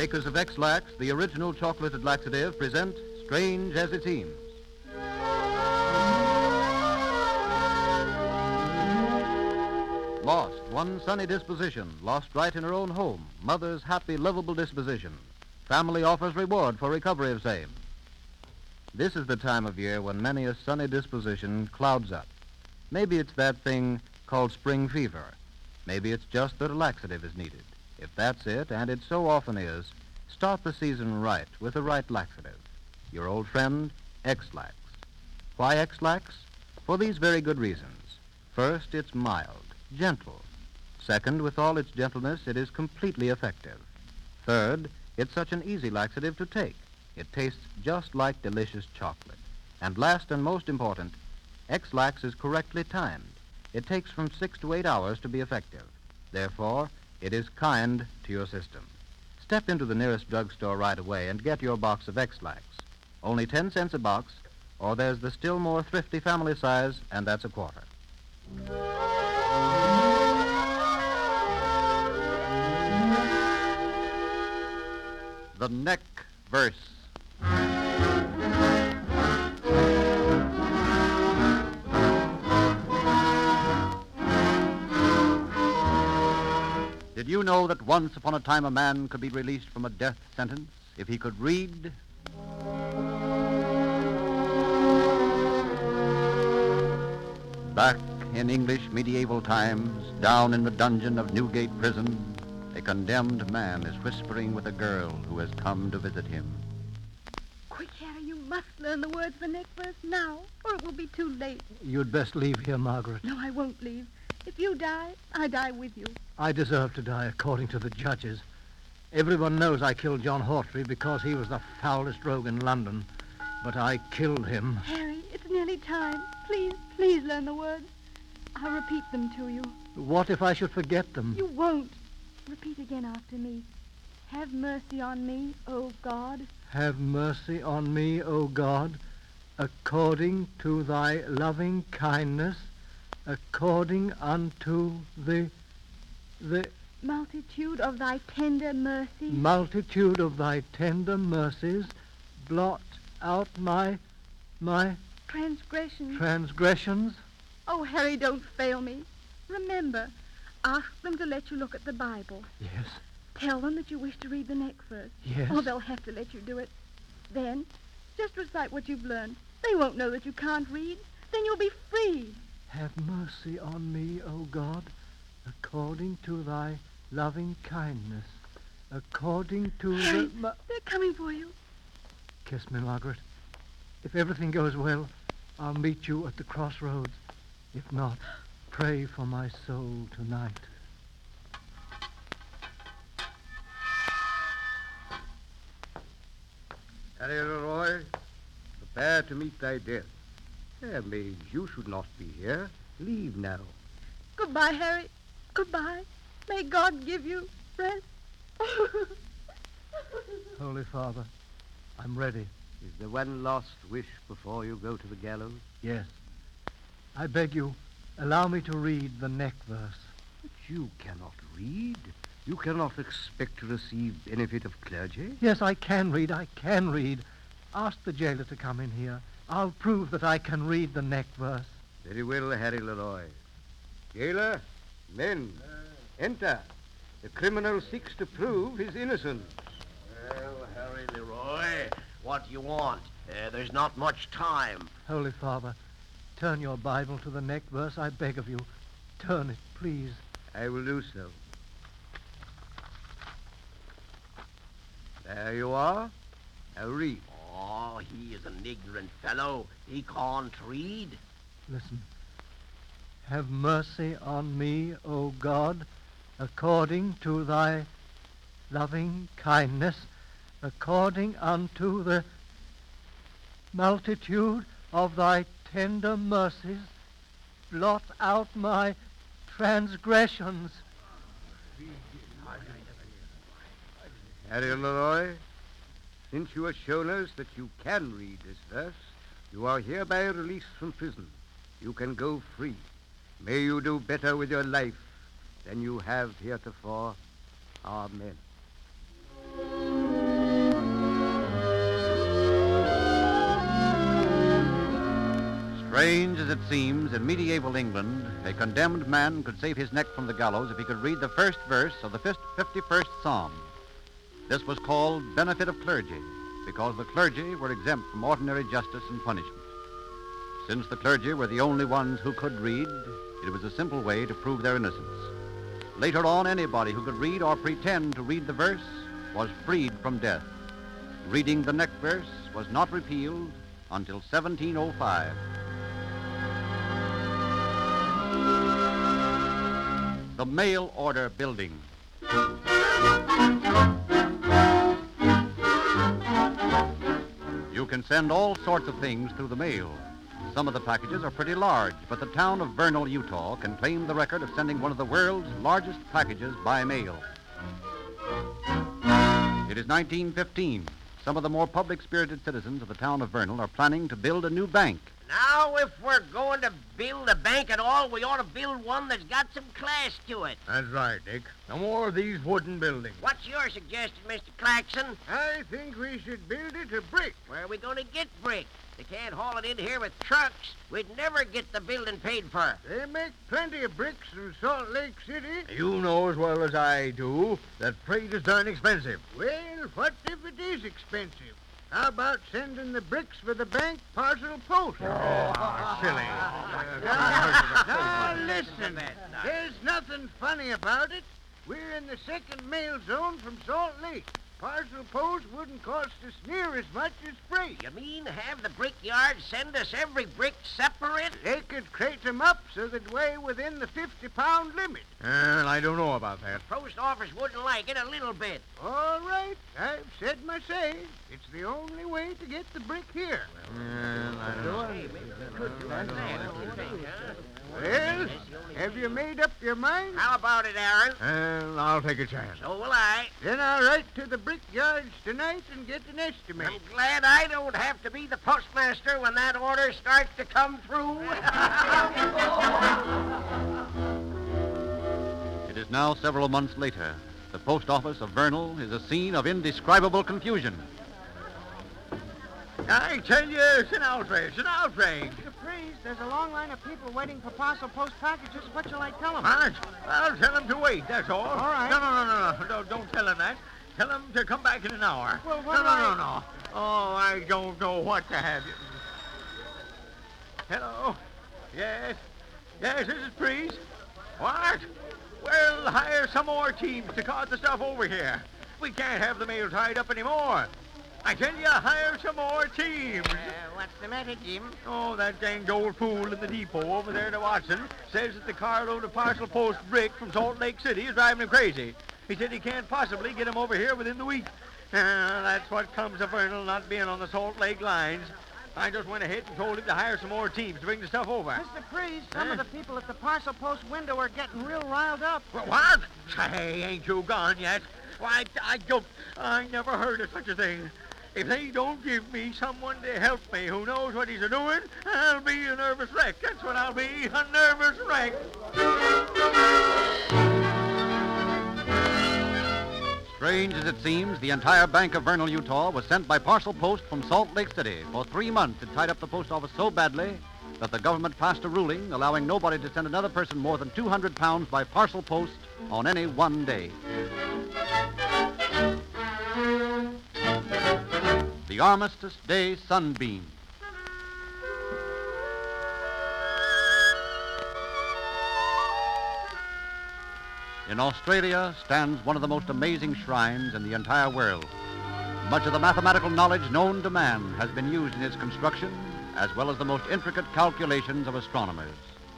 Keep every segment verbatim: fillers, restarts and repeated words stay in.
makers of X-Lax, the original chocolated laxative, present Strange as It Seems. Lost, one sunny disposition, lost right in her own home, mother's happy, lovable disposition. Family offers reward for recovery of same. This is the time of year when many a sunny disposition clouds up. Maybe it's that thing called spring fever. Maybe it's just that a laxative is needed. If that's it, and it so often is, start the season right with the right laxative. Your old friend, X-Lax. Why X-Lax? For these very good reasons. First, it's mild, gentle. Second, with all its gentleness, it is completely effective. Third, it's such an easy laxative to take. It tastes just like delicious chocolate. And last and most important, X-Lax is correctly timed. It takes from six to eight hours to be effective. Therefore, it is kind to your system. Step into the nearest drugstore right away and get your box of X-Lax. Only ten cents a box, or there's the still more thrifty family size, and that's a quarter. The Neck Verse. Did you know that once upon a time a man could be released from a death sentence if he could read? Back in English medieval times, down in the dungeon of Newgate Prison, a condemned man is whispering with a girl who has come to visit him. Quick, Harry, you must learn the words of the neck verse now, or it will be too late. You'd best leave here, Margaret. No, I won't leave. If you die, I die with you. I deserve to die, according to the judges. Everyone knows I killed John Hawtrey because he was the foulest rogue in London. But I killed him. Harry, it's nearly time. Please, please learn the words. I'll repeat them to you. What if I should forget them? You won't. Repeat again after me. Have mercy on me, O God. Have mercy on me, O God, according to thy loving kindness, according unto the, the multitude of thy tender mercies. Multitude of thy tender mercies, blot out my, my transgressions. Transgressions. Oh, Harry, don't fail me. Remember, ask them to let you look at the Bible. Yes. Tell them that you wish to read the neck verse. Yes. Or they'll have to let you do it. Then, just recite what you've learned. They won't know that you can't read. Then you'll be free. Have mercy on me, O God, according to thy loving kindness, according to Harry, the... Ma- they're coming for you. Kiss me, Margaret. If everything goes well, I'll meet you at the crossroads. If not, pray for my soul tonight. Harry Leroy, prepare to meet thy death. Fair maids, you should not be here. Leave now. Goodbye, Harry. Goodbye. May God give you rest. Holy Father, I'm ready. Is there one last wish before you go to the gallows? Yes. I beg you, allow me to read the neck verse. But you cannot read. You cannot expect to receive benefit of clergy. Yes, I can read. I can read. Ask the jailer to come in here. I'll prove that I can read the neck verse. Very well, Harry Leroy. Jailer, men, enter. The criminal seeks to prove his innocence. Well, Harry Leroy, what do you want? Uh, there's not much time. Holy Father, turn your Bible to the neck verse, I beg of you. Turn it, please. I will do so. There you are. Now read. Oh, he is an ignorant fellow. He can't read. Listen. Have mercy on me, O God, according to thy loving kindness, according unto the multitude of thy tender mercies, blot out my transgressions. Harry Leroy, since you have shown us that you can read this verse, you are hereby released from prison. You can go free. May you do better with your life than you have heretofore. Amen. Strange as it seems, in medieval England, a condemned man could save his neck from the gallows if he could read the first verse of the fifty-first Psalm. This was called benefit of clergy, because the clergy were exempt from ordinary justice and punishment. Since the clergy were the only ones who could read, it was a simple way to prove their innocence. Later on, anybody who could read or pretend to read the verse was freed from death. Reading the next verse was not repealed until seventeen oh five. The Mail Order Building. You can send all sorts of things through the mail. Some of the packages are pretty large, but the town of Vernal, Utah can claim the record of sending one of the world's largest packages by mail. It is nineteen fifteen. Some of the more public-spirited citizens of the town of Vernal are planning to build a new bank. Now, if we're going to build a bank at all, we ought to build one that's got some class to it. That's right, Dick. No more of these wooden buildings. What's your suggestion, Mister Claxon? I think we should build it of brick. Where are we going to get brick? They can't haul it in here with trucks. We'd never get the building paid for. They make plenty of bricks from Salt Lake City. You know as well as I do that freight is darn expensive. Well, what if it is expensive? How about sending the bricks for the bank parcel post? Oh, silly. Now, listen. There's nothing funny about it. We're in the second mail zone from Salt Lake. Parcel post wouldn't cost us near as much as freight. You mean have the brickyard send us every brick separate? They could crate them up so they'd weigh within the fifty-pound limit. Well, I don't know about that. The post office wouldn't like it a little bit. All right. I've said my say. It's the only way to get the brick here. Well, I don't know. Well, have you made up your mind? How about it, Aaron? Well, I'll take a chance. So will I. Then I'll write to the brickyards tonight and get an estimate. I'm glad I don't have to be the postmaster when that order starts to come through. It is now several months later. The post office of Vernal is a scene of indescribable confusion. I tell you, it's an outrage, an outrage. Mister Freeze, there's a long line of people waiting for parcel post packages. What shall I tell them? What? I'll tell them to wait, that's all. All right. No, no, no, no, no. Don't, don't tell them that. Tell them to come back in an hour. Well, what no, do no, I- no, no. Oh, I don't know what to have you. Hello? Yes? Yes, this is Freeze. What? Well, hire some more teams to cart the stuff over here. We can't have the mail tied up anymore. I tell you, hire some more teams. Uh, what's the matter, Jim? Oh, that danged old fool in the depot over there to Watson says that the carload of parcel post brick from Salt Lake City is driving him crazy. He said he can't possibly get them over here within the week. Uh, that's what comes of Vernal not being on the Salt Lake lines. I just went ahead and told him to hire some more teams to bring the stuff over. Mister Freeze, some Huh? of the people at the parcel post window are getting real riled up. Wh- What? Say, ain't you gone yet? Why, I don't... I never heard of such a thing. If they don't give me someone to help me who knows what he's a-doing, I'll be a nervous wreck. That's what I'll be, a nervous wreck. Strange as it seems, the entire Bank of Vernal, Utah was sent by parcel post from Salt Lake City. For three months, it tied up the post office so badly that the government passed a ruling allowing nobody to send another person more than two hundred pounds by parcel post on any one day. The Armistice Day Sunbeam. In Australia stands one of the most amazing shrines in the entire world. Much of the mathematical knowledge known to man has been used in its construction, as well as the most intricate calculations of astronomers.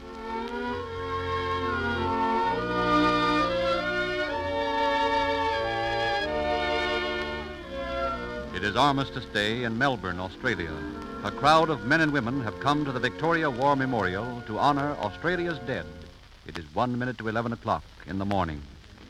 It is Armistice Day in Melbourne, Australia. A crowd of men and women have come to the Victoria War Memorial to honor Australia's dead. It is one minute to eleven o'clock in the morning.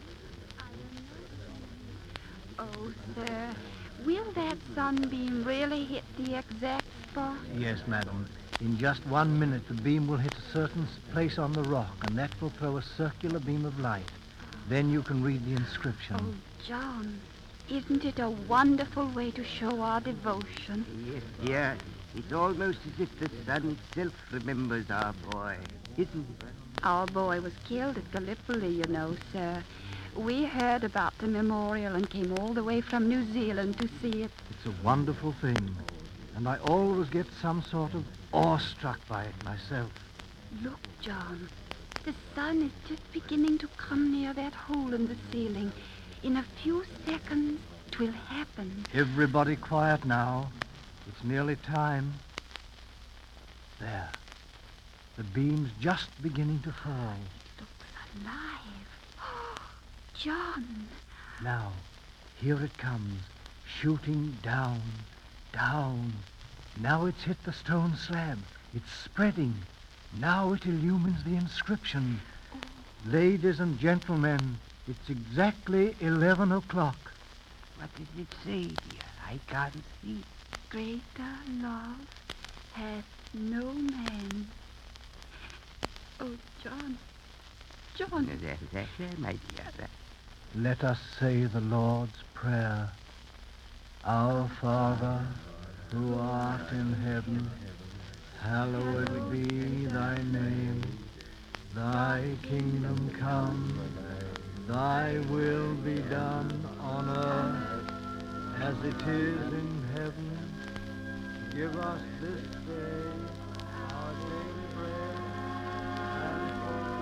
Oh, sir, will that sunbeam really hit the exact spot? Yes, madam. In just one minute, the beam will hit a certain s- place on the rock, and that will throw a circular beam of light. Then you can read the inscription. Oh, John, isn't it a wonderful way to show our devotion? Yeah, It's almost as if the sun itself remembers our boy, isn't it? Our boy was killed at Gallipoli, you know, sir. We heard about the memorial and came all the way from New Zealand to see it. It's a wonderful thing, and I always get some sort of awestruck by it myself. Look, John. The sun is just beginning to come near that hole in the ceiling. In a few seconds, it will happen. Everybody quiet now. It's nearly time. There. The beam's just beginning to fall. It looks alive. John. Now, here it comes, shooting down, down. Now it's hit the stone slab. It's spreading. Now it illumines the inscription. Oh. Ladies and gentlemen, it's exactly eleven o'clock. What does it say, dear? I can't see. Greater love hath no man. Oh, John. John. There, there, there, my dear. There. Let us say the Lord's Prayer. Our Father, who art in heaven, hallowed be thy name. Thy kingdom come, thy will be done on earth as it is in heaven. Give us this day our daily bread, and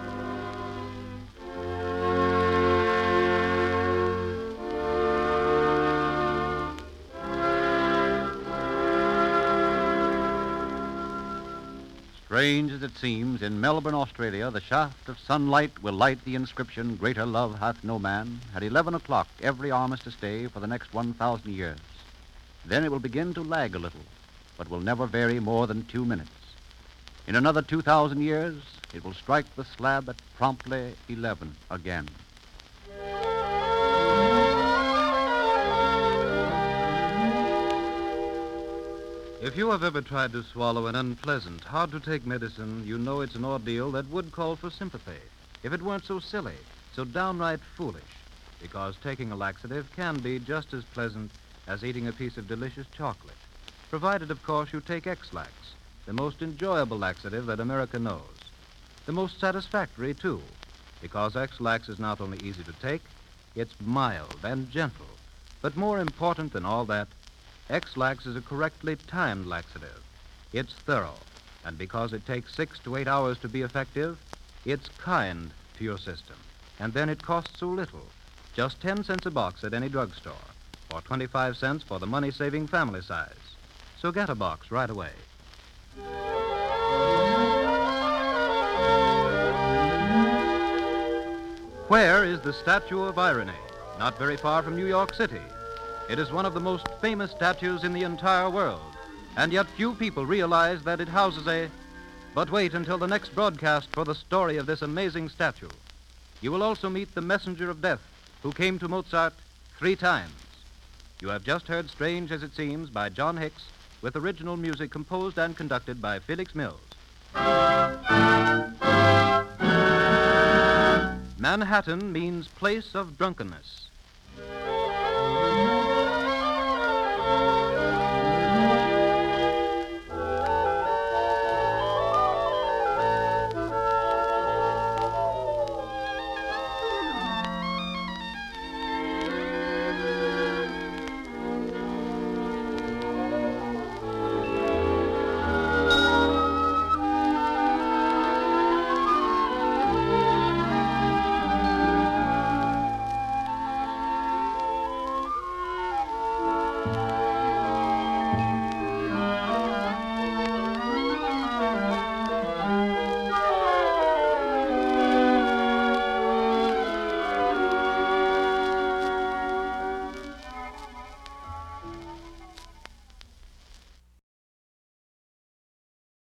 Strange as it seems, in Melbourne, Australia, the shaft of sunlight will light the inscription, Greater Love Hath No Man, at eleven o'clock every armistice day for the next one thousand years. Then it will begin to lag a little, but will never vary more than two minutes. In another two thousand years, it will strike the slab at promptly eleven again. If you have ever tried to swallow an unpleasant, hard-to-take medicine, you know it's an ordeal that would call for sympathy, if it weren't so silly, so downright foolish, because taking a laxative can be just as pleasant as eating a piece of delicious chocolate, provided, of course, you take X-Lax, the most enjoyable laxative that America knows. The most satisfactory, too, because X-Lax is not only easy to take, it's mild and gentle. But more important than all that, X-Lax is a correctly timed laxative. It's thorough, and because it takes six to eight hours to be effective, it's kind to your system. And then it costs so little, just ten cents a box at any drugstore, or twenty-five cents for the money-saving family size. So get a box right away. Where is the Statue of Irony? Not very far from New York City. It is one of the most famous statues in the entire world, and yet few people realize that it houses a... But wait until the next broadcast for the story of this amazing statue. You will also meet the messenger of death, who came to Mozart three times. You have just heard Strange as It Seems by John Hicks, with original music composed and conducted by Felix Mills. Manhattan means place of drunkenness.